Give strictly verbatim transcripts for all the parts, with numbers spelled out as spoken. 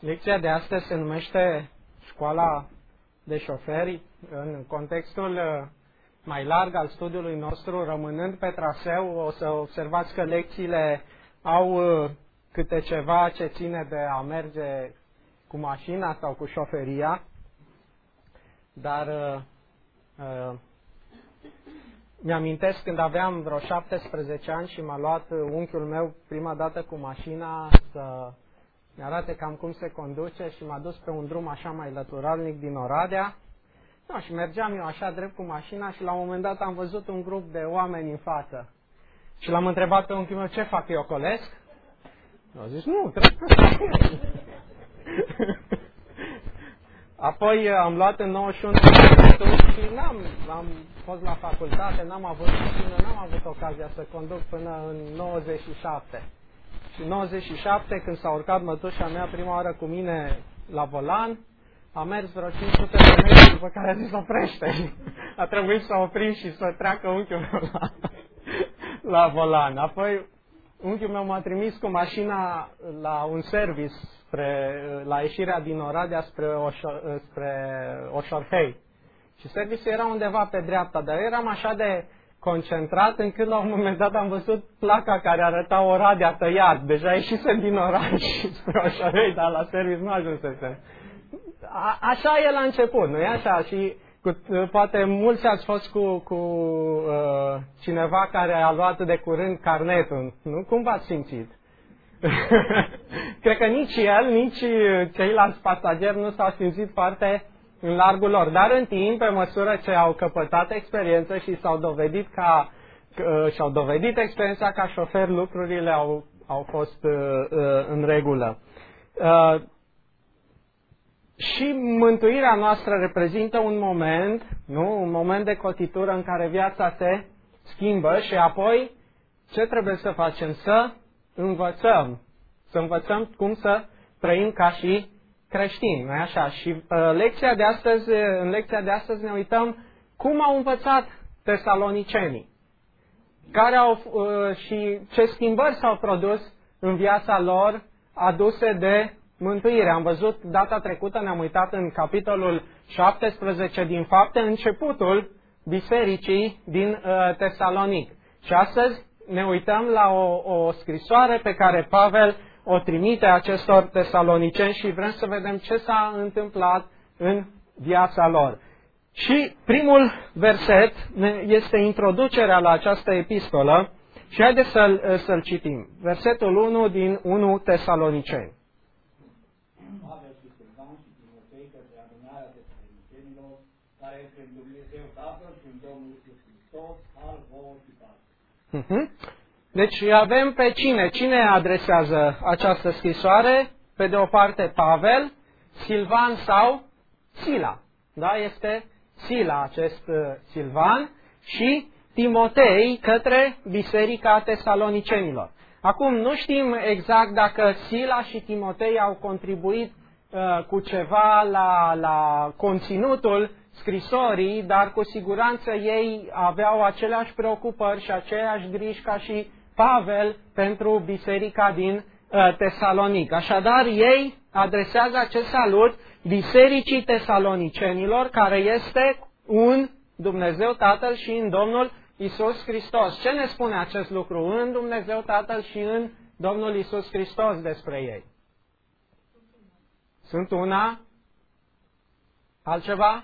Lecția de astăzi se numește Școala de șoferi. În contextul mai larg al studiului nostru, rămânând pe traseu, o să observați că lecțiile au câte ceva ce ține de a merge cu mașina sau cu șoferia, dar uh, mi-amintesc când aveam vreo șaptesprezece ani și m-a luat unchiul meu prima dată cu mașina să mi arate cam cum se conduce și m-a dus pe un drum așa mai lăturalnic din Oradea. No, și mergeam eu așa drept cu mașina și la un moment dat am văzut un grup de oameni în față. Și l-am întrebat pe unchiul meu, ce fac, eu ocolesc? A zis, nu, trebuie să Apoi am luat în nouăzeci și unu și n-am, am fost la facultate, n-am avut mașină, n-am avut ocazia să conduc până în nouăzeci și șapte. Și în nouăzeci și șapte, când s-a urcat mătușa mea prima oară cu mine la volan, a mers vreo cinci sute de metri, după care a zis, oprește. A trebuit să oprim și să treacă unchiul meu la, la volan. Apoi unchiul meu m-a trimis cu mașina la un service spre, la ieșirea din Oradea spre, Oșo, spre Oșorhei. Și serviciul era undeva pe dreapta, dar eu eram așa de concentrat încât la un moment dat am văzut placa care arăta Oradea tăiat. Deja ieșisem din oraș spre Oșorhei, dar la service nu ajunsesem. A, așa e la început, nu e așa? Și cu, poate mulți ați fost cu, cu uh, cineva care a luat de curând carnetul, nu? Cum v-ați simțit? Cred că nici el, nici ceilalți pasageri nu s-au simțit foarte în largul lor, dar în timp, pe măsură ce au căpătat experiență și s-au dovedit ca uh, și-au dovedit experiența ca șofer, lucrurile au, au fost uh, uh, în regulă. Uh, Și mântuirea noastră reprezintă un moment, nu? Un moment de cotitură în care viața se schimbă și apoi ce trebuie să facem? Să învățăm. Să învățăm cum să trăim ca și creștini, nu-i așa? Și uh, lecția de astăzi, în lecția de astăzi ne uităm cum au învățat tesalonicenii, care au, uh, și ce schimbări s-au produs în viața lor aduse de mântuire. Am văzut data trecută, ne-am uitat în capitolul șaptesprezece din Fapte, începutul bisericii din uh, Tesalonic. Și astăzi ne uităm la o, o scrisoare pe care Pavel o trimite acestor tesaloniceni și vrem să vedem ce s-a întâmplat în viața lor. Și primul verset este introducerea la această epistolă și haideți să-l, să-l citim. Versetul unu din unu Tesaloniceni. Pavel și Silvan și Timotei către adunarea tesalonicenilor, care este în Dumnezeu Tatăl și în Domnul Iisus Hristos, al vouă și pace. Uh-huh. Deci avem pe cine? Cine adresează această scrisoare? Pe de o parte Pavel, Silvan sau Sila. Da? Este Sila acest uh, Silvan și Timotei către Biserica Tesalonicenilor. Acum, nu știm exact dacă Sila și Timotei au contribuit uh, cu ceva la, la conținutul scrisorii, dar cu siguranță ei aveau aceleași preocupări și aceeași griji ca și Pavel pentru biserica din uh, Tesalonic. Așadar, ei adresează acest salut bisericii tesalonicenilor, care este un Dumnezeu Tatăl și în Domnul Iisus Hristos. Ce ne spune acest lucru în Dumnezeu Tatăl și în Domnul Iisus Hristos despre ei? Sunt una? Altceva?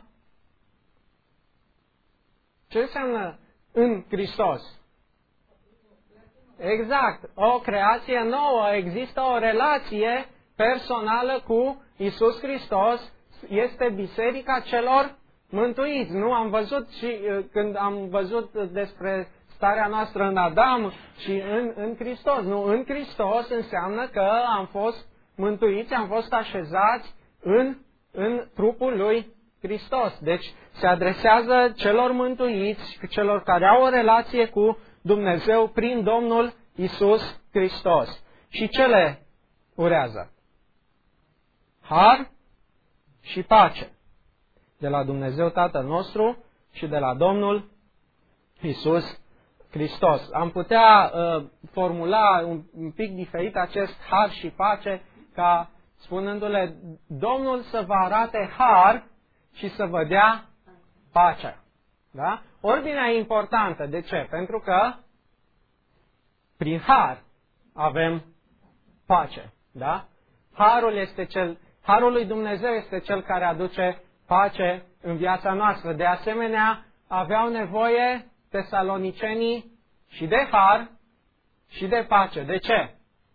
Ce înseamnă în Hristos? Exact. O creație nouă. Există o relație personală cu Iisus Hristos. Este biserica celor mântuiți. Nu am văzut și când am văzut despre starea noastră în Adam și în, în Hristos. Nu, în Hristos înseamnă că am fost mântuiți, am fost așezați în, în trupul lui Hristos. Deci se adresează celor mântuiți, celor care au o relație cu Dumnezeu prin Domnul Iisus Hristos. Și ce le urează? Har și pace de la Dumnezeu Tatăl nostru și de la Domnul Iisus Hristos. Am putea uh, formula un, un pic diferit acest har și pace ca spunându-le, Domnul să vă arate har și să vă dea pacea. Da? Ordinea e importantă. De ce? Pentru că prin har avem pace. Da? Harul este cel, harul lui Dumnezeu este cel care aduce pace în viața noastră. De asemenea, aveau nevoie tesalonicenii și de har și de pace. De ce?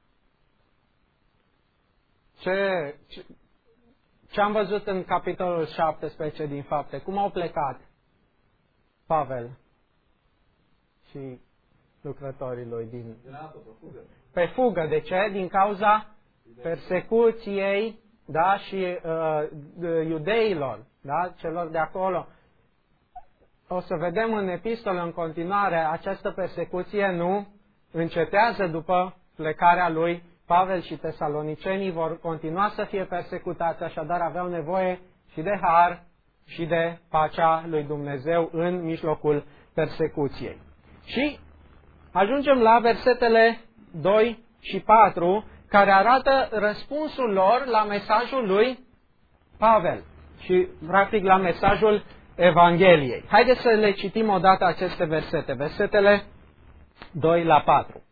Ce, ce, ce am văzut în capitolul șaptesprezece din Fapte? Cum au plecat Pavel și lucrătorii lui din... Pe fugă. De ce? Din cauza persecuției, da, și uh, iudeilor, da, celor de acolo. O să vedem în epistolă în continuare, această persecuție nu încetează după plecarea lui Pavel și tesalonicenii vor continua să fie persecutați, așadar aveau nevoie și de har și de pacea lui Dumnezeu în mijlocul persecuției. Și ajungem la versetele doi și patru, care arată răspunsul lor la mesajul lui Pavel și, practic, la mesajul Evangheliei. Haideți să le citim odată aceste versete, versetele doi la patru.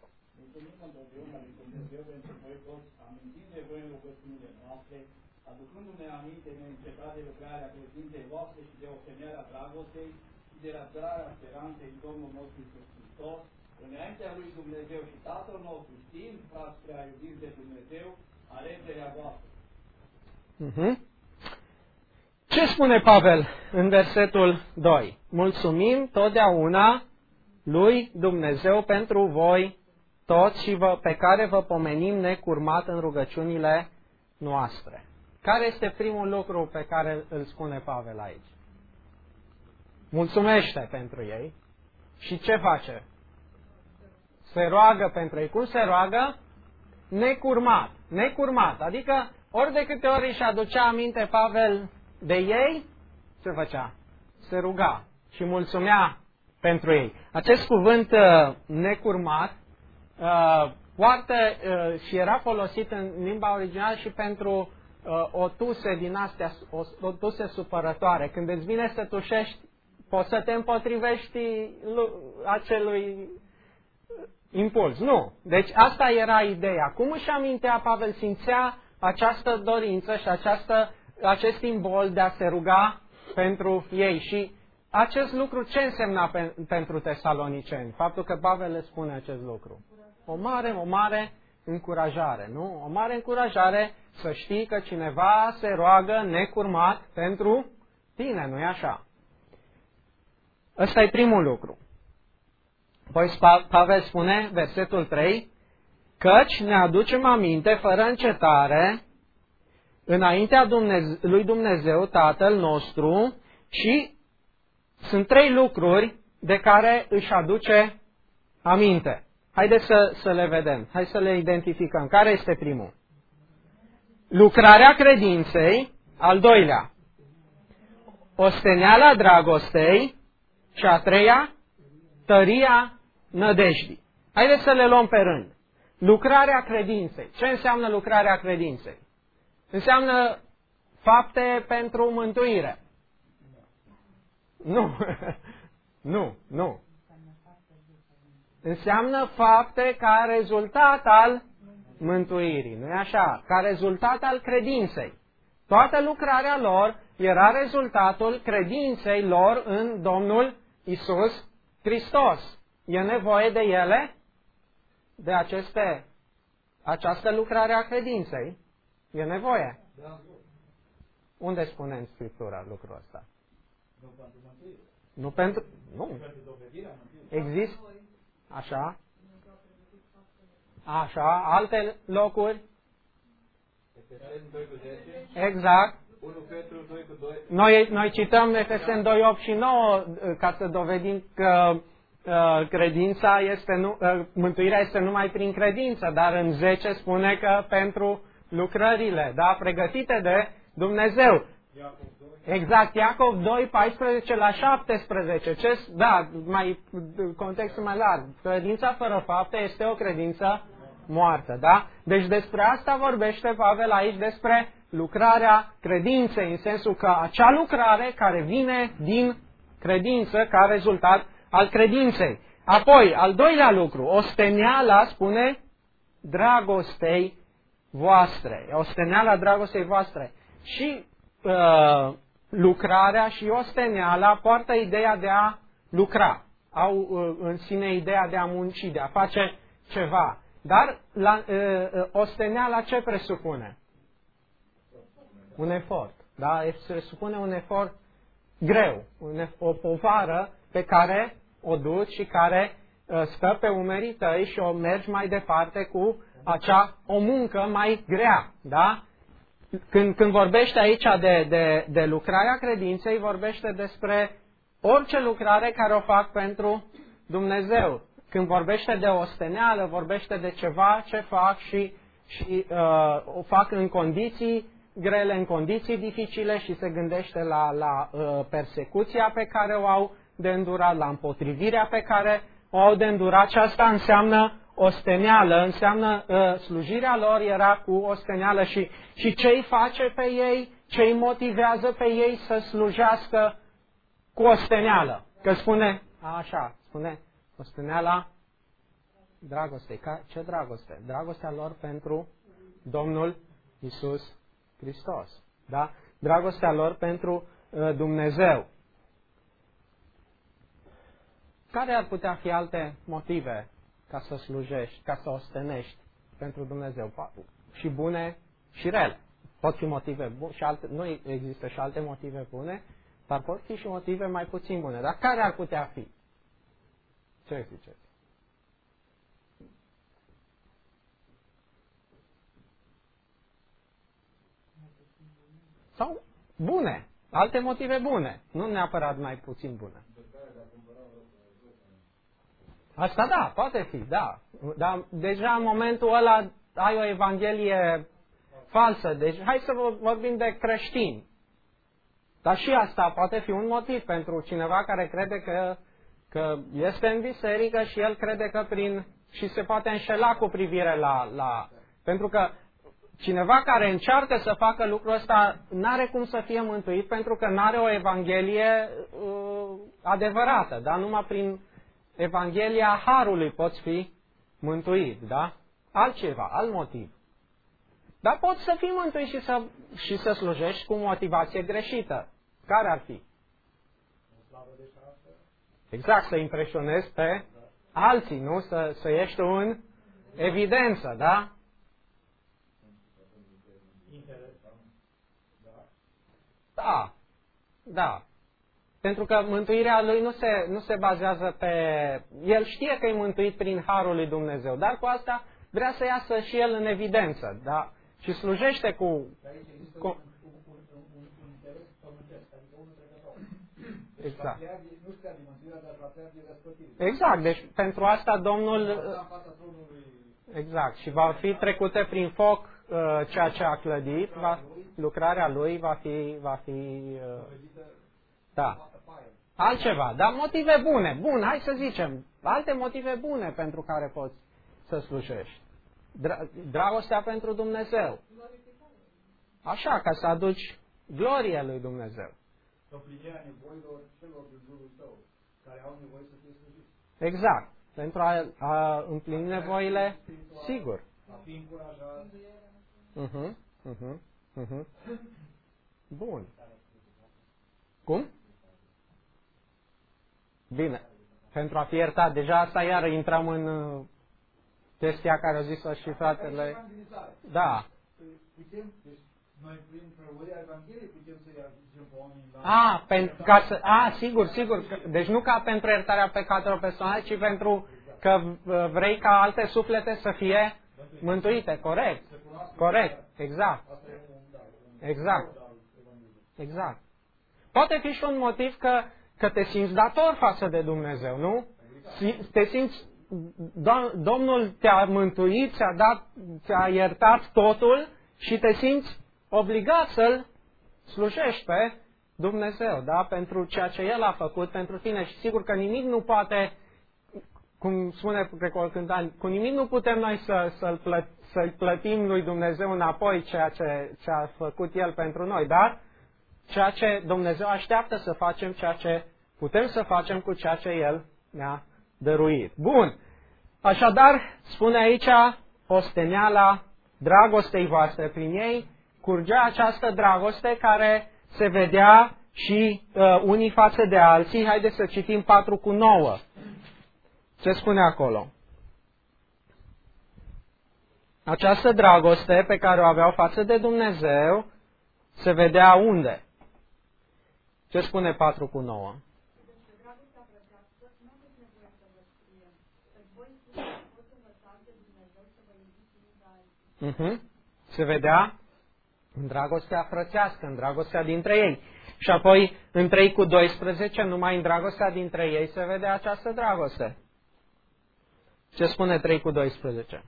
Aducându-ne aminte neîncetat de lucrarea credinței voastre și de oferarea dragostei și de răbdarea speranței în Domnul nostru Iisus Hristos, înaintea lui Dumnezeu și Tatăl nostru, știind, frați prea iubiți de Dumnezeu, alegerea voastră. Uh-huh. Ce spune Pavel în versetul doi? Mulțumim totdeauna lui Dumnezeu pentru voi toți și vă, pe care vă pomenim necurmat în rugăciunile noastre. Care este primul lucru pe care îl spune Pavel aici? Mulțumește pentru ei. Și ce face? Se roagă pentru ei. Cum se roagă? Necurmat. Necurmat. Adică ori de câte ori își aducea aminte Pavel de ei, ce făcea? Se ruga și mulțumea pentru ei. Acest cuvânt uh, necurmat uh, poartă uh, și era folosit în limba originală și pentru o tuse din astea, o, o tuse supărătoare. Când îți vine să tușești, poți să te împotrivești acelui impuls. Nu. Deci asta era ideea. Cum își amintea Pavel, simțea această dorință și această, acest simbol de a se ruga pentru ei. Și acest lucru ce însemna pe, pentru tesaloniceni? Faptul că Pavel le spune acest lucru. O mare, o mare încurajare, nu? O mare încurajare să știi că cineva se roagă necurmat pentru tine, nu-i așa? Ăsta e primul lucru. Apoi Pavel spune, versetul trei, căci ne aducem aminte fără încetare înaintea Dumnezeu, lui Dumnezeu, Tatăl nostru, și sunt trei lucruri de care își aduce aminte. Haideți să, să le vedem, hai să le identificăm. Care este primul? Lucrarea credinței, al doilea, osteneala dragostei și a treia, tăria nădejdii. Haideți să le luăm pe rând. Lucrarea credinței. Ce înseamnă lucrarea credinței? Înseamnă fapte pentru mântuire. Nu, nu, nu. Înseamnă fapte ca rezultat al mântuirii, nu-i așa? Ca rezultat al credinței. Toată lucrarea lor era rezultatul credinței lor în Domnul Iisus Hristos. E nevoie de ele? De aceste, această lucrare a credinței? E nevoie? Unde spune în Scriptura lucrul ăsta? Nu pentru... Nu. Există? Așa. Așa. Alte locuri? Exact. Noi, noi cităm Efeseni doi, opt și nouă ca să dovedim că uh, credința este nu, uh, mântuirea este numai prin credință, dar în zece spune că pentru lucrările, da, pregătite de Dumnezeu. Exact, Iacov doi, paisprezece la șaptesprezece. Ce, da, mai contextul mai larg. Credința fără fapte este o credință moartă, da? Deci despre asta vorbește Pavel aici, despre lucrarea credinței, în sensul că acea lucrare care vine din credință ca rezultat al credinței. Apoi, al doilea lucru, osteneala, spune, dragostei voastre. Osteneala dragostei voastre. Și uh, lucrarea și osteneala poartă ideea de a lucra. Au uh, în sine ideea de a munci, de a face ceva. Dar la, uh, uh, osteneala ce presupune? Un efort. Da? Presupune un efort greu, un, o povară pe care o duci și care uh, stă pe umerii tăi și o mergi mai departe cu acea, o muncă mai grea. Da? Când, când vorbește aici de, de, de lucrarea credinței, vorbește despre orice lucrare care o fac pentru Dumnezeu. Când vorbește de osteneală, vorbește de ceva ce fac și, și uh, o fac în condiții grele, în condiții dificile și se gândește la, la uh, persecuția pe care o au de îndurat, la împotrivirea pe care o au de îndurat. Și asta înseamnă osteneală, înseamnă uh, slujirea lor era cu osteneală și, și ce îi face pe ei, ce îi motivează pe ei să slujească cu osteneală. Că spune, așa, spune, osteneala dragostei. Ca, ce dragoste? Dragostea lor pentru Domnul Iisus Hristos. Da? Dragostea lor pentru uh, Dumnezeu. Care ar putea fi alte motive ca să slujești, ca să ostenești pentru Dumnezeu? Și bune și rele. Pot fi motive bune și alte, nu există și alte motive bune, dar pot fi și motive mai puțin bune. Dar care ar putea fi? Ce ziceți? Sau bune. Alte motive bune. Nu neapărat mai puțin bune. Asta da, poate fi, da. Dar deja în momentul ăla ai o evanghelie falsă. Deci hai să vorbim de creștini. Dar și asta poate fi un motiv pentru cineva care crede că, că este în biserică și el crede că prin... și se poate înșela cu privire la... la pentru că cineva care încearcă să facă lucrul ăsta n-are cum să fie mântuit pentru că n-are o evanghelie uh, adevărată, da? Numai prin Evanghelia Harului poți fi mântuit, da? Altceva, alt motiv. Dar poți să fii mântuit și să, și să slujești cu motivație greșită. Care ar fi? Exact, să impresionezi pe alții, nu? Să, să ieși în evidență, da? Da, da. Pentru că mântuirea lui nu se, nu se bazează pe... El știe că e mântuit prin harul lui Dumnezeu, dar cu asta vrea să iasă și el în evidență, da? Și slujește cu... cu... Exact. Exact, deci pentru asta Domnul... Exact, și va fi trecute prin foc uh, ceea ce a clădit, va, lucrarea lui va fi... Va fi uh, da. Altceva, dar motive bune. Bun, hai să zicem, alte motive bune pentru care poți să slujești. Dra- dragostea pentru Dumnezeu. Așa, ca să aduci glorie lui Dumnezeu. Împlinirea nevoilor celor din jurul tău, care au nevoie să fie slujiți. Exact. Pentru a, a împlini nevoile, sigur. A fi încurajat. Uh-huh, uh-huh, uh-huh. Bun. Cum? Bine. Pentru a fi iertat. Deja asta iară intrăm în uh, chestia care a zis-o și fratele. Da. Putem, deci noi prin prăvăria Evangheliei putem să-i ajungem pe oamenii la... A, pentru, ca să, a, sigur, sigur. Deci nu ca pentru iertarea pecatelor personale, ci pentru că vrei ca alte suflete să fie mântuite. Corect. Corect. Exact. Exact. Exact. Poate fi și un motiv că, că te simți dator față de Dumnezeu, nu? Te simți, Domnul te-a mântuit, ți-a dat, ți-a iertat totul și te simți obligat să-L slujești pe Dumnezeu, da? Pentru ceea ce El a făcut pentru tine. Și sigur că nimic nu poate cum spune Grecol Cântan, cu nimic nu putem noi să, să-l plăt, să plătim lui Dumnezeu înapoi ceea ce, ce a făcut El pentru noi, dar ceea ce Dumnezeu așteaptă să facem, ceea ce putem să facem cu ceea ce El ne-a dăruit. Bun. Așadar, spune aici, osteneala dragostei voastre. Prin ei curgea această dragoste care se vedea și uh, unii față de alții. Haideți să citim patru cu nouă. Ce spune acolo? Această dragoste pe care o aveau față de Dumnezeu se vedea unde? Ce spune patru cu nouă? Uh-huh. Se vedea în dragostea frățească, în dragostea dintre ei. Și apoi în trei cu doisprezece, numai în dragostea dintre ei se vedea această dragoste. Ce spune trei cu doisprezece?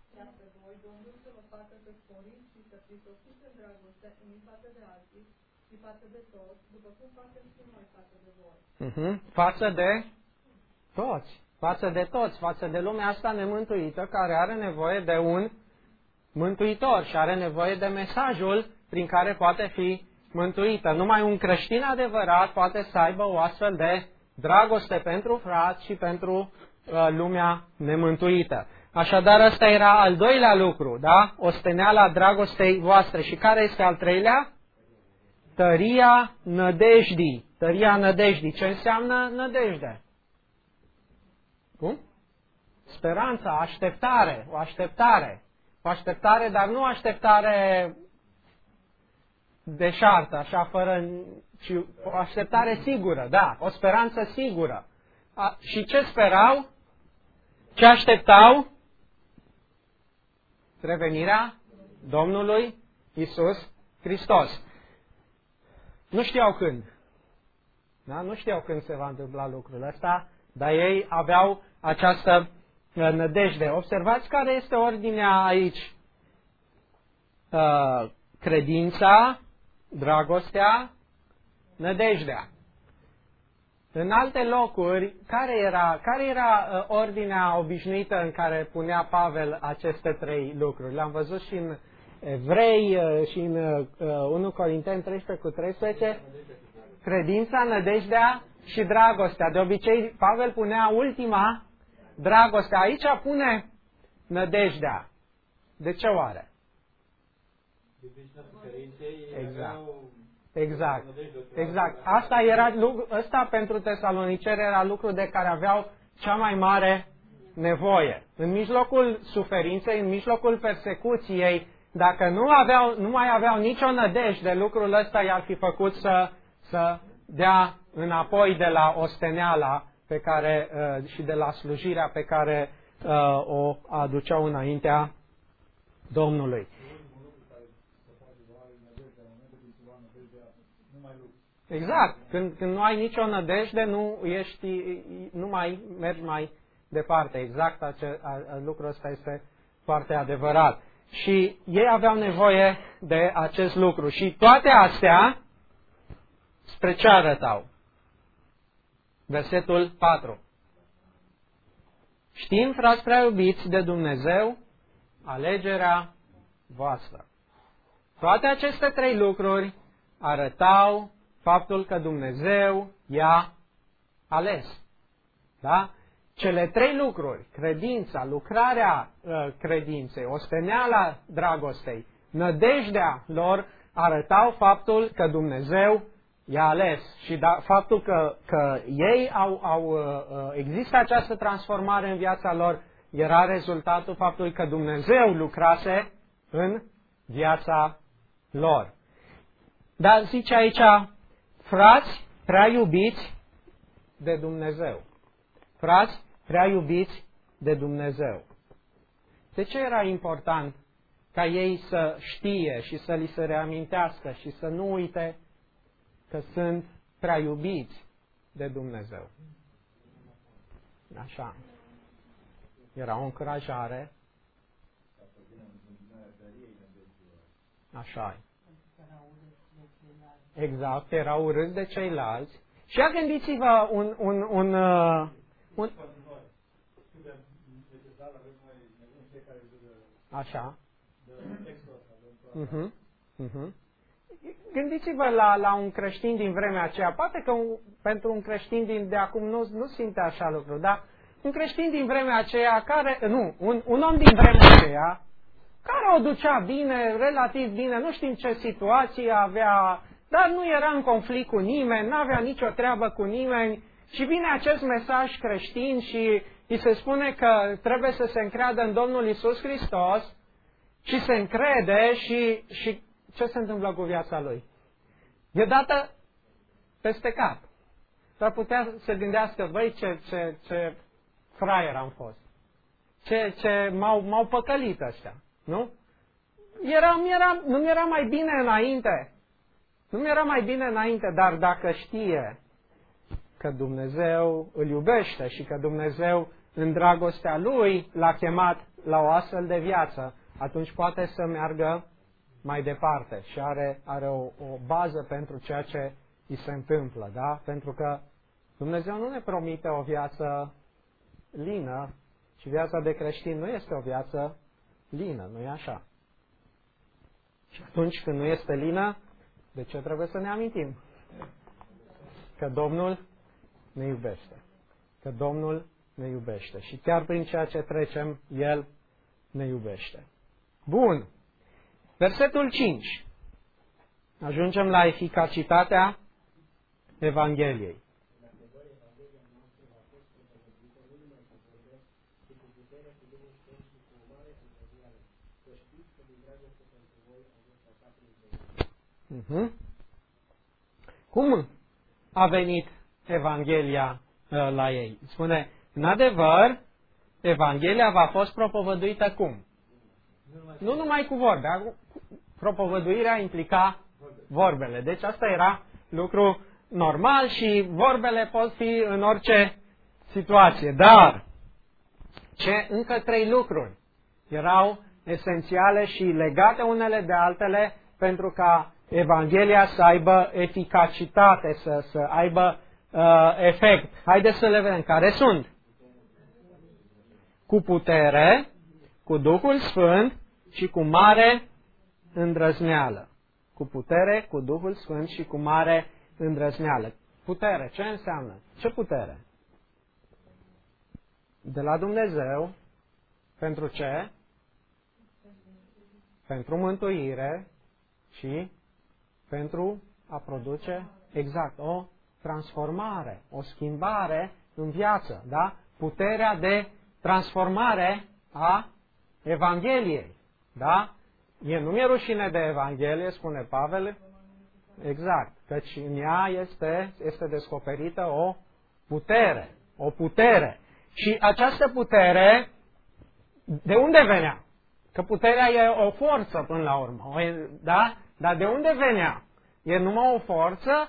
Uh-huh. Față de toți. Față de toți. Față de lumea asta nemântuită care are nevoie de un mântuitor și are nevoie de mesajul prin care poate fi mântuită. Numai un creștin adevărat poate să aibă o astfel de dragoste pentru frați și pentru uh, lumea nemântuită. Așadar, ăsta era al doilea lucru, da? Osteneala dragostei voastre. Și care este al treilea? Tăria nădejdii. Tăria nădejdii. Ce înseamnă nădejde? Cum? Speranța, așteptare, o așteptare. O așteptare, dar nu o așteptare deșartă, așa, fără, ci o așteptare sigură, da, o speranță sigură. A, și ce sperau? Ce așteptau? Revenirea Domnului Iisus Hristos. Nu știau când. Da? Nu știau când se va întâmpla lucrul ăsta, dar ei aveau această nădejde. Observați care este ordinea aici. Uh, credința, dragostea, nădejdea. În alte locuri, care era, care era uh, ordinea obișnuită în care punea Pavel aceste trei lucruri? Le-am văzut și în Evrei uh, și în uh, unu Corinteni treisprezece cu treisprezece. Credința, nădejdea și dragostea. De obicei, Pavel punea ultima, dragostea. Aici pune nădejdea. De ce oare? Exact. Exact. Exact. Asta era, asta pentru tesaloniceri era lucru de care aveau cea mai mare nevoie. În mijlocul suferinței, în mijlocul persecuției, dacă nu, aveau, nu mai aveau nicio nădejde, lucrul ăsta i-ar fi făcut să, să dea înapoi de la osteneala pe care, uh, și de la slujirea pe care uh, o aduceau înaintea Domnului. Exact. Când, când nu ai nicio nădejde, nu, ești, nu mai mergi mai departe. Exact ace, a, lucrul ăsta este foarte adevărat. Și ei aveau nevoie de acest lucru. Și toate astea spre ce arătau? Versetul patru. Știm, frați prea iubiți de Dumnezeu, alegerea voastră. Toate aceste trei lucruri arătau faptul că Dumnezeu i-a ales. Da? Cele trei lucruri, credința, lucrarea uh, credinței, osteneala dragostei, nădejdea lor, arătau faptul că Dumnezeu i-a ales. Și da, faptul că, că ei au, au uh, există această transformare în viața lor, era rezultatul faptului că Dumnezeu lucrase în viața lor. Dar zice aici, frați prea iubiți de Dumnezeu. Frați prea iubiți de Dumnezeu. De ce era important ca ei să știe și să li se reamintească și să nu uite că sunt prea iubiți de Dumnezeu? Așa. Era o încurajare. Așa. Exact, erau urâți de ceilalți. Și ia gândiți-vă un, un, un, uh, un, Așa. Uh-huh. Uh-huh. Gândiți-vă la, la un creștin din vremea aceea. Poate că un, pentru un creștin din, de acum nu, nu simte așa lucru, dar un creștin din vremea aceea, care, nu, un, un om din vremea aceea, care o ducea bine, relativ bine, nu știm ce situație avea, dar nu era în conflict cu nimeni, nu avea nicio treabă cu nimeni și vine acest mesaj creștin și îi se spune că trebuie să se încreadă în Domnul Iisus Hristos și se încrede și, și ce se întâmplă cu viața lui? E dată peste cap. Dar putea să gândească, băi, ce, ce, ce fraier am fost. Ce, ce m-au, m-au păcălit ăștia. Nu? Era, era, nu mi-era mai bine înainte. Nu mi-era mai bine înainte, dar dacă știe că Dumnezeu îl iubește și că Dumnezeu în dragostea Lui l-a chemat la o astfel de viață, atunci poate să meargă mai departe și are, are o, o bază pentru ceea ce îi se întâmplă, da? Pentru că Dumnezeu nu ne promite o viață lină și viața de creștin nu este o viață lină, nu e așa? Și atunci când nu este lină, de ce trebuie să ne amintim? Că Domnul ne iubește. Că Domnul ne iubește. Și chiar prin ceea ce trecem, El ne iubește. Bun. Versetul cinci. Ajungem la eficacitatea Evangheliei. Uh-huh. Cum a venit Evanghelia uh, la ei? Spune, în adevăr, Evanghelia v-a fost propovăduită cum? Nu numai cu vorbe. Propovăduirea implica vorbele. Deci asta era lucru normal și vorbele pot fi în orice situație. Dar ce încă trei lucruri erau esențiale și legate unele de altele pentru ca Evanghelia să aibă eficacitate, să, să aibă uh, efect. Haideți să le vedem care sunt. Cu putere, cu Duhul Sfânt și cu mare îndrăzneală. Cu putere, cu Duhul Sfânt și cu mare îndrăzneală. Putere, ce înseamnă? Ce putere? De la Dumnezeu. Pentru ce? Pentru mântuire și pentru a produce, exact, o transformare, o schimbare în viață, da? Puterea de transformare a Evangheliei, da? E, nu mi-e rușine de Evanghelie, spune Pavel, exact, căci în ea este, este descoperită o putere, o putere. Și această putere, de unde venea? Că puterea e o forță până la urmă, da? Dar de unde venea? E numai o forță?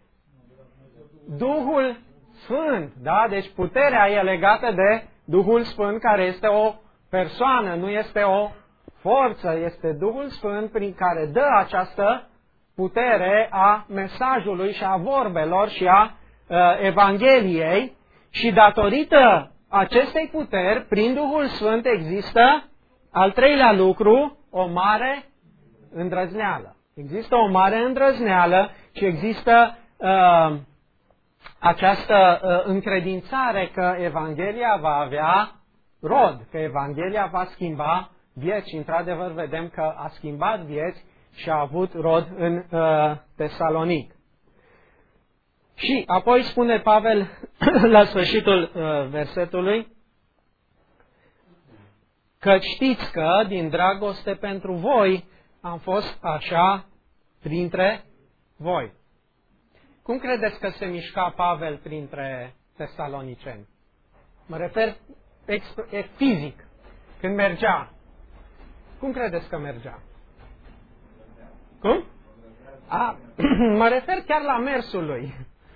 Duhul Sfânt, da? Deci puterea e legată de Duhul Sfânt, care este o persoană, nu este o forță, este Duhul Sfânt prin care dă această putere a mesajului și a vorbelor și a uh, Evangheliei și datorită acestei puteri, prin Duhul Sfânt există al treilea lucru, o mare îndrăzneală. Există o mare îndrăzneală și există uh, această uh, încredințare că Evanghelia va avea rod, că Evanghelia va schimba vieți. Și într-adevăr vedem că a schimbat vieți și a avut rod în uh, Tesalonic. Și apoi spune Pavel la sfârșitul uh, versetului că știți că din dragoste pentru voi am fost așa printre voi. Cum credeți că se mișca Pavel printre tesaloniceni? Mă refer fizic, când mergea. Cum credeți că mergea? Cum? A, mă refer chiar la mersul lui.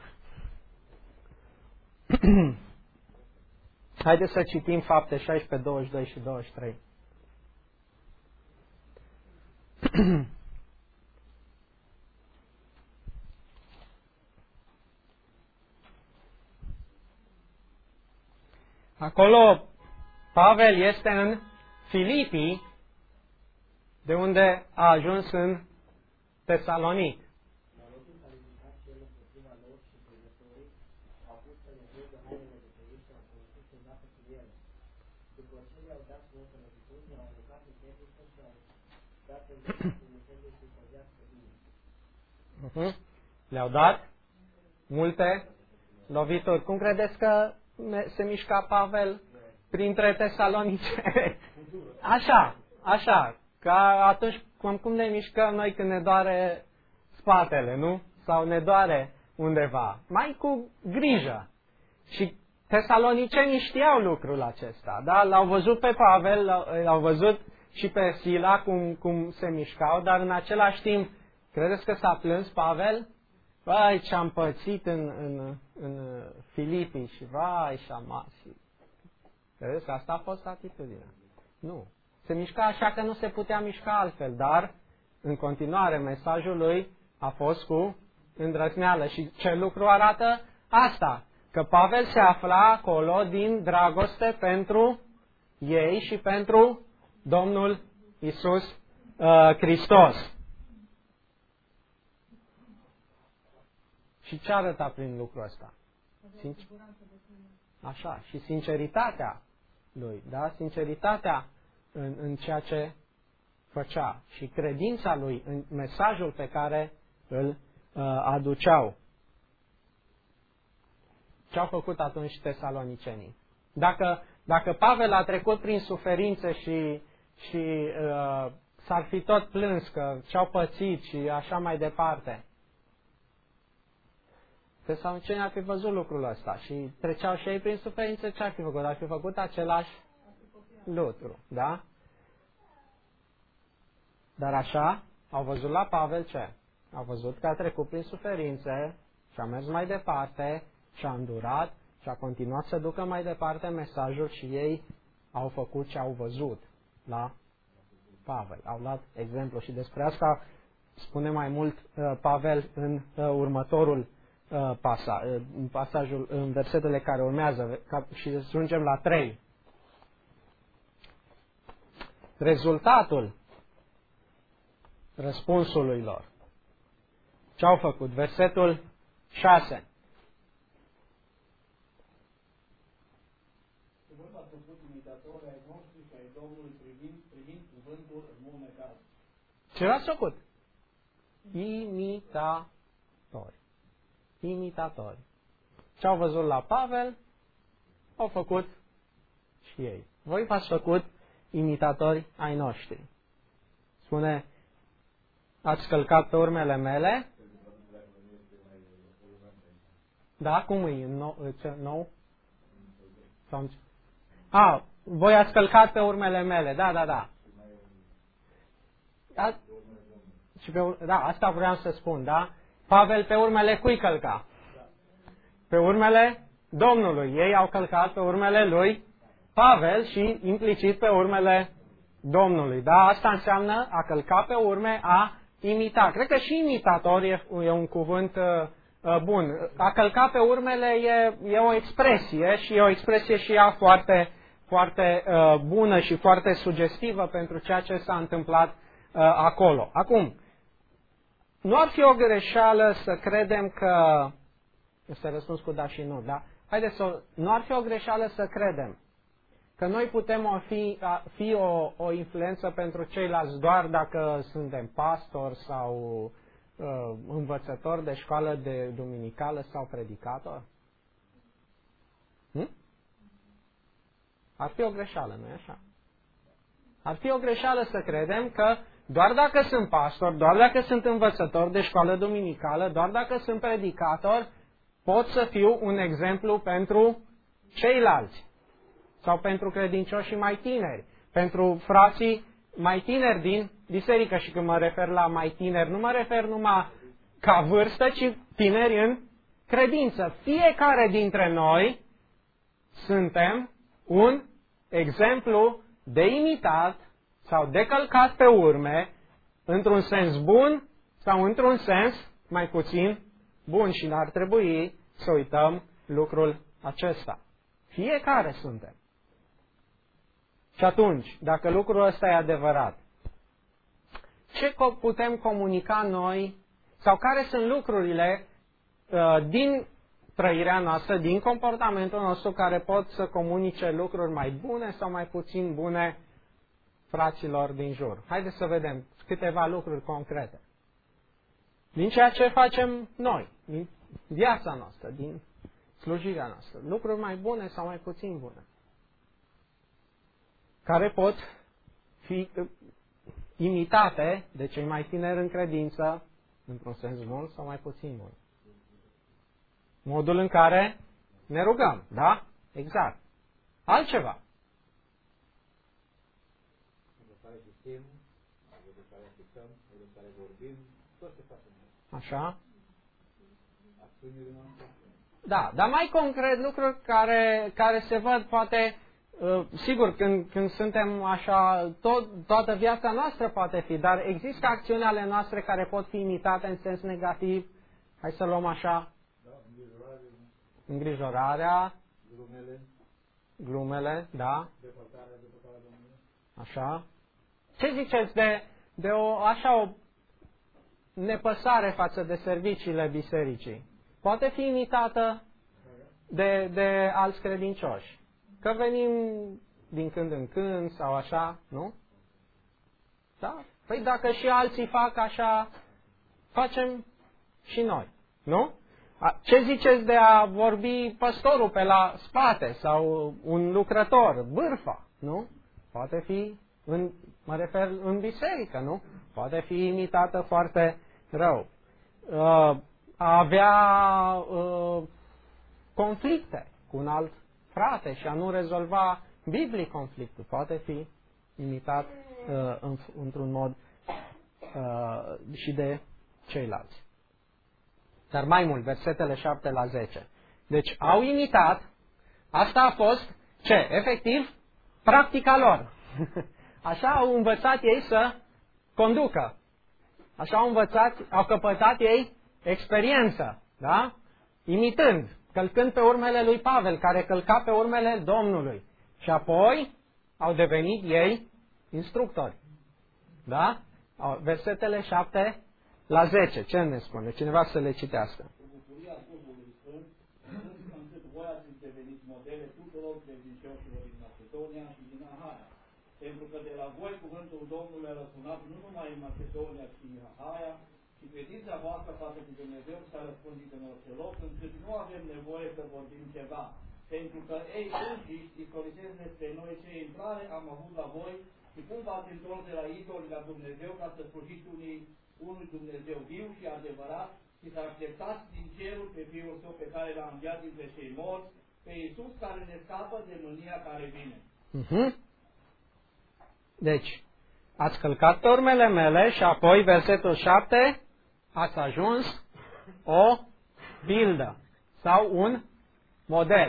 Haideți să citim Fapte șaisprezece, douăzeci și doi și douăzeci și trei. Acolo Pavel este în Filipii, de unde a ajuns în Tesalonic. Uh-huh. Le-au dat multe lovituri. Cum credeți că se mișca Pavel printre tesaloniceni? Așa, așa, ca atunci cum, cum ne mișcăm noi când ne doare spatele, nu? Sau ne doare undeva. Mai cu grijă. Și tesalonicenii știau lucrul acesta, da? L-au văzut pe Pavel, l-au văzut și pe Sila cum, cum se mișcau, dar în același timp, credeți că s-a plâns Pavel? Vai, ce-am pățit în, în, în Filipii și vai, și-am... Credeți că asta a fost atitudinea? Nu. Se mișca așa că nu se putea mișca altfel, dar, în continuare, mesajul lui a fost cu îndrăzneală. Și ce lucru arată? Asta, că Pavel se afla acolo din dragoste pentru ei și pentru Domnul Iisus uh, Hristos. Și ce arăta prin lucrul ăsta? Sincer... Așa, și sinceritatea lui, da? Sinceritatea în, în ceea ce făcea și credința lui în mesajul pe care îl uh, aduceau. Ce au făcut atunci tesalonicenii? Dacă, dacă Pavel a trecut prin suferințe și, și uh, s-ar fi tot plâns că ce-au pățit și așa mai departe, tesalonicenii ar fi văzut lucrul ăsta și treceau și ei prin suferințe, ce ar fi făcut? Ar fi făcut același lucru, da? Dar așa, au văzut la Pavel ce? Au văzut că a trecut prin suferințe și a mers mai departe și a îndurat și a continuat să ducă mai departe mesajul și ei au făcut ce au văzut la Pavel. Au luat exemplu și despre asta spune mai mult uh, Pavel în uh, următorul uh, pasa, uh, în pasajul, în versetele care urmează ca, și ajungem la trei. Rezultatul răspunsului lor. Ce au făcut? Versetul șase. Ce l-ați făcut? Imitatori. Imitatori. Ce au văzut la Pavel, au făcut și ei. Voi v-ați făcut imitatori ai noștri. Spune, ați călcat pe urmele mele? Da, cum e? Nou? Ce, nou? Sau... A, voi ați călcat pe urmele mele. Da, da, da. A, și pe, da, asta vreau să spun, da? Pavel pe urmele cui călca? Pe urmele Domnului. Ei au călcat pe urmele lui Pavel și implicit pe urmele Domnului. Da, asta înseamnă a călca pe urme, a imita. Cred că și imitator e, e un cuvânt uh, uh, bun. A călca pe urmele e, e o expresie și e o expresie și ea foarte, foarte uh, bună și foarte sugestivă pentru ceea ce s-a întâmplat uh, acolo. Acum, nu ar fi o greșeală să credem că... Este răspuns cu da și nu, da? Haideți să... Nu ar fi o greșeală să credem că noi putem fi, fi o, o influență pentru ceilalți doar dacă suntem pastori sau uh, învățători de școală de duminicală sau predicator? Hm? Ar fi o greșeală, nu-i așa? Ar fi o greșeală să credem că doar dacă sunt pastor, doar dacă sunt învățător de școală duminicală, doar dacă sunt predicator, pot să fiu un exemplu pentru ceilalți. Sau pentru credincioșii mai tineri, pentru frații mai tineri din biserică. Și când mă refer la mai tineri, nu mă refer numai ca vârstă, ci tineri în credință. Fiecare dintre noi suntem un exemplu de imitat sau de călcat pe urme, într-un sens bun sau într-un sens mai puțin bun. Și n-ar trebui să uităm lucrul acesta. Fiecare suntem. Și atunci, dacă lucrul ăsta e adevărat, ce putem comunica noi sau care sunt lucrurile uh, din trăirea noastră, din comportamentul nostru care pot să comunice lucruri mai bune sau mai puțin bune fraților din jur? Haideți să vedem câteva lucruri concrete. Din ceea ce facem noi, din viața noastră, din slujirea noastră. Lucruri mai bune sau mai puțin bune. Care pot fi imitate de cei mai tineri în credință, într-un sens bun sau mai puțin bun. Modul în care ne rugăm, da? Exact. Altceva. Așa? Da, dar mai concret lucruri care, care se văd poate, uh, sigur, când, când suntem așa, tot, toată viața noastră poate fi, dar există acțiuni ale noastre care pot fi imitate în sens negativ. Hai să luăm așa. Da, îngrijorarea. Îngrijorarea. Glumele. Glumele, da. Depărtarea, depărtarea Domnului. Așa. Ce ziceți de, de o, așa, o nepăsare față de serviciile bisericii? Poate fi imitată de, de alți credincioși. Că venim din când în când sau așa, nu? Da? Păi dacă și alții fac așa, facem și noi, nu? Ce ziceți de a vorbi păstorul pe la spate sau un lucrător, bârfa, nu? Poate fi, în, mă refer în biserică, nu? Poate fi imitată foarte rău. Uh, a avea uh, conflicte cu un alt frate și a nu rezolva biblic conflictul. Poate fi imitat uh, în, într-un mod uh, și de ceilalți. Dar mai mult, versetele șapte la zece. Deci au imitat, asta a fost ce? Efectiv, practica lor. Așa au învățat ei să conducă. Așa au învățat, au căpătat ei experiență, da? Imitând, călcând pe urmele lui Pavel, care călca pe urmele Domnului. Și apoi au devenit ei instructori. Da? Versetele șapte la zece. Ce ne spune? Cineva să le citească. Cu bucuria Duhului Sfânt, încât voi ați devenit modele tuturor credincioșilor din Macedonia și din Ahaia. Pentru că de la voi cuvântul Domnului a răsunat nu numai în Macedonia, ci în Ahaia, și credința voastră față de Dumnezeu s-a răspândit în orice loc, încât nu avem nevoie să vorbim ceva. Pentru că ei înșiși istorisesc despre noi ce intrare am avut la voi și cum v-ați întors de la idoli la Dumnezeu ca să slujiți unii, unui Dumnezeu viu și adevărat și să acceptați din cerul pe Fiul Său pe care l-a înviat dintre cei morți, pe Iisus care ne scapă de mânia care vine. Uh-huh. Deci, ați călcat pe urmele mele și apoi, versetul șapte, ați ajuns o pildă sau un model.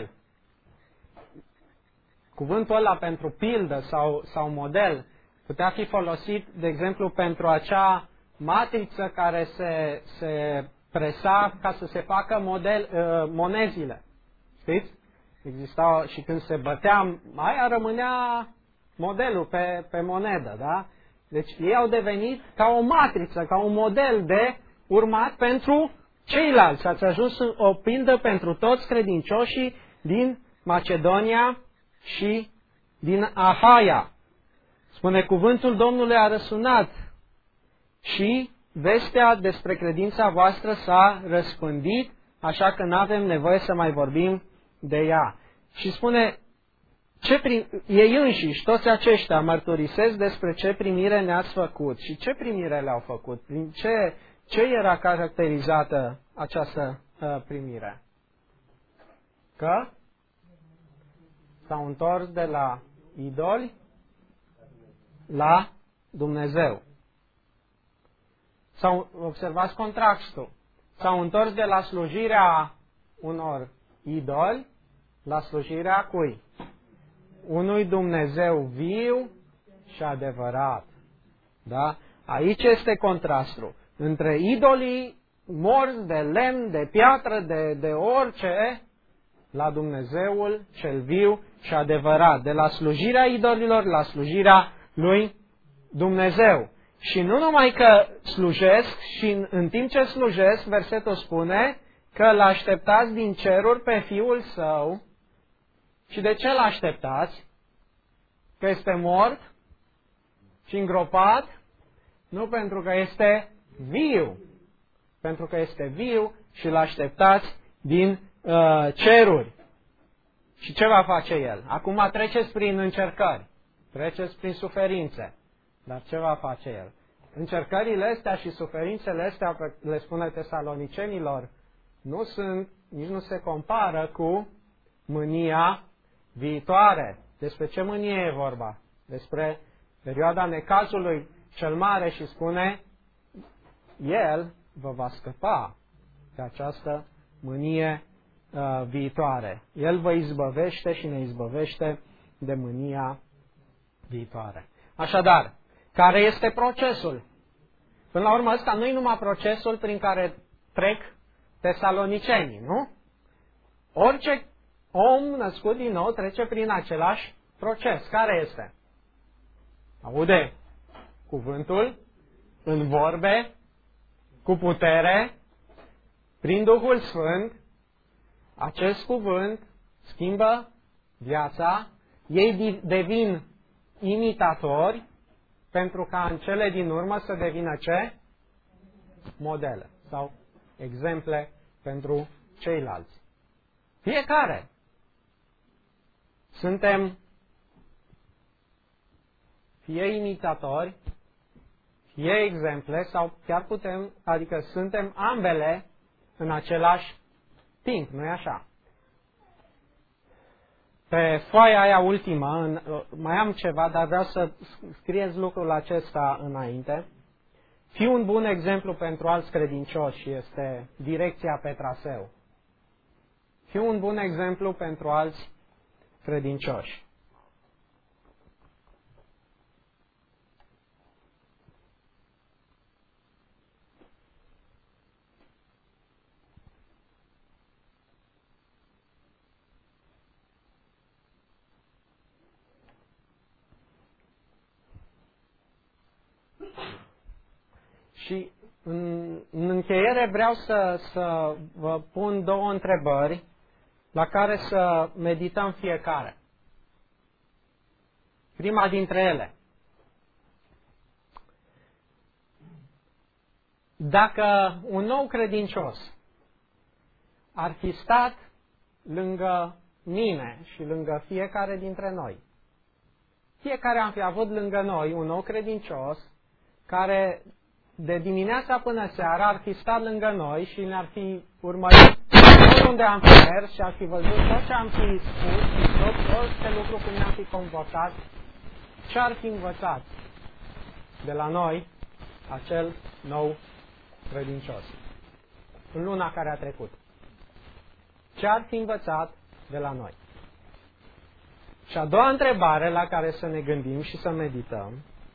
Cuvântul ăla pentru pildă sau, sau model putea fi folosit, de exemplu, pentru acea matriță care se, se presa ca să se facă model, uh, monezile. Știți? Exista și când se bătea, aia rămânea modelul pe, pe monedă, da? Deci ei au devenit ca o matriță, ca un model de urmat pentru ceilalți. Ați ajuns o pildă pentru toți credincioșii din Macedonia și din Ahaia. Spune, cuvântul Domnului a răsunat și vestea despre credința voastră s-a răspândit, așa că nu avem nevoie să mai vorbim de ea. Și spune, ce prim, ei înșiși, toți aceștia, mărturisesc despre ce primire ne-ați făcut. Și ce primire le-au făcut? Prin ce, ce era caracterizată această uh, primire? Că s-au întors de la idoli la Dumnezeu. S-au, observați contrastul. S-au întors de la slujirea unor idoli la slujirea cui? Unui Dumnezeu viu și adevărat. Da? Aici este contrastul între idolii morți de lemn, de piatră, de, de orice, la Dumnezeul cel viu și adevărat, de la slujirea idolilor la slujirea lui Dumnezeu. Și nu numai că slujesc, și în, în timp ce slujesc, versetul spune că îl așteptați din ceruri pe Fiul Său. Și de ce îl așteptați? Că este mort și îngropat? Nu, pentru că este viu. Pentru că este viu și îl așteptați din uh, ceruri. Și ce va face El? Acum treceți prin încercări, treceți prin suferințe. Dar ce va face El? Încercările astea și suferințele astea, le spune tesalonicenilor, nu sunt, nici nu se compară cu mânia viitoare. Despre ce mânie e vorba? Despre perioada necazului cel mare și spune, El vă va scăpa de această mânie uh, viitoare. El vă izbăvește și ne izbăvește de mânia viitoare. Așadar, care este procesul? Până la urmă, ăsta nu e numai procesul prin care trec tesalonicenii, nu? Orice om născut din nou trece prin același proces. Care este? Aude cuvântul în vorbe, cu putere, prin Duhul Sfânt. Acest cuvânt schimbă viața, ei devin imitatori, pentru ca în cele din urmă să devină ce? Modele sau exemple pentru ceilalți. Fiecare. Suntem fie imitatori, fie exemple, sau chiar putem, adică suntem ambele în același timp, nu-i așa? Pe foaia aia ultimă, în, mai am ceva, dar vreau să scrieți lucrul acesta înainte. Fii un bun exemplu pentru alți credincioși, este direcția pe traseu. Fii un bun exemplu pentru alți credincioși. Și în, în încheiere vreau să, să vă pun două întrebări la care să medităm fiecare. Prima dintre ele. Dacă un nou credincios ar fi stat lângă mine și lângă fiecare dintre noi, fiecare am fi avut lângă noi un nou credincios care de dimineața până seara ar fi stat lângă noi și ne-ar fi urmărit oriunde am fi mers și ar fi văzut tot ce am fi spus și tot orice lucru cum ne-am fi comportat, ce ar fi învățat de la noi acel nou credincios în luna care a trecut. Ce ar fi învățat de la noi? Și a doua întrebare la care să ne gândim și să medităm: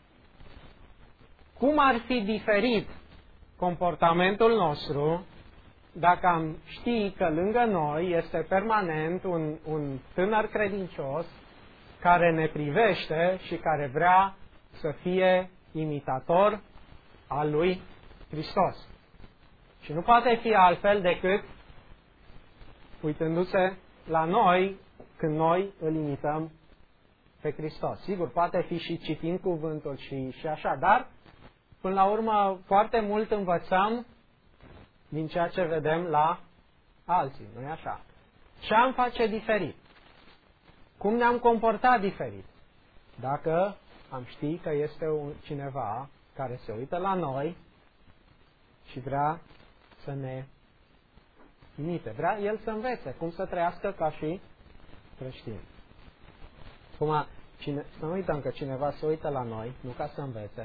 cum ar fi diferit comportamentul nostru dacă am ști că lângă noi este permanent un, un tânăr credincios care ne privește și care vrea să fie imitator al lui Hristos? Și nu poate fi altfel decât uitându-se la noi când noi îl imităm pe Hristos. Sigur, poate fi și citind cuvântul și, și așa, dar până la urmă foarte mult învățăm din ceea ce vedem la alții, nu-i așa? Ce am face diferit? Cum ne-am comportat diferit? Dacă am ști că este un, cineva care se uită la noi și vrea să ne imite, vrea el să învețe cum să trăiască ca și creștini. Acum, cine, să nu uităm că cineva se uită la noi, nu ca să învețe,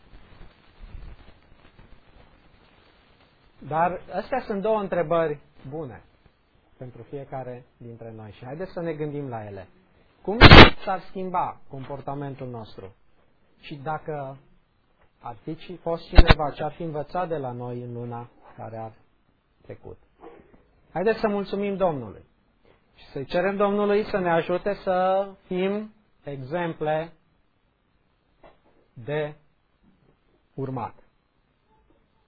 dar astea sunt două întrebări bune pentru fiecare dintre noi și haideți să ne gândim la ele. Cum s-ar schimba comportamentul nostru? Și dacă ar fi fost cineva ce ar fi învățat de la noi în luna care a trecut. Haideți să mulțumim Domnului Și să-i cerem Domnului să ne ajute să fim exemple de urmat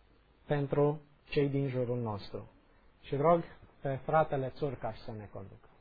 pentru cei din jurul nostru. Și rog pe fratele Țurcaș să ne conducă.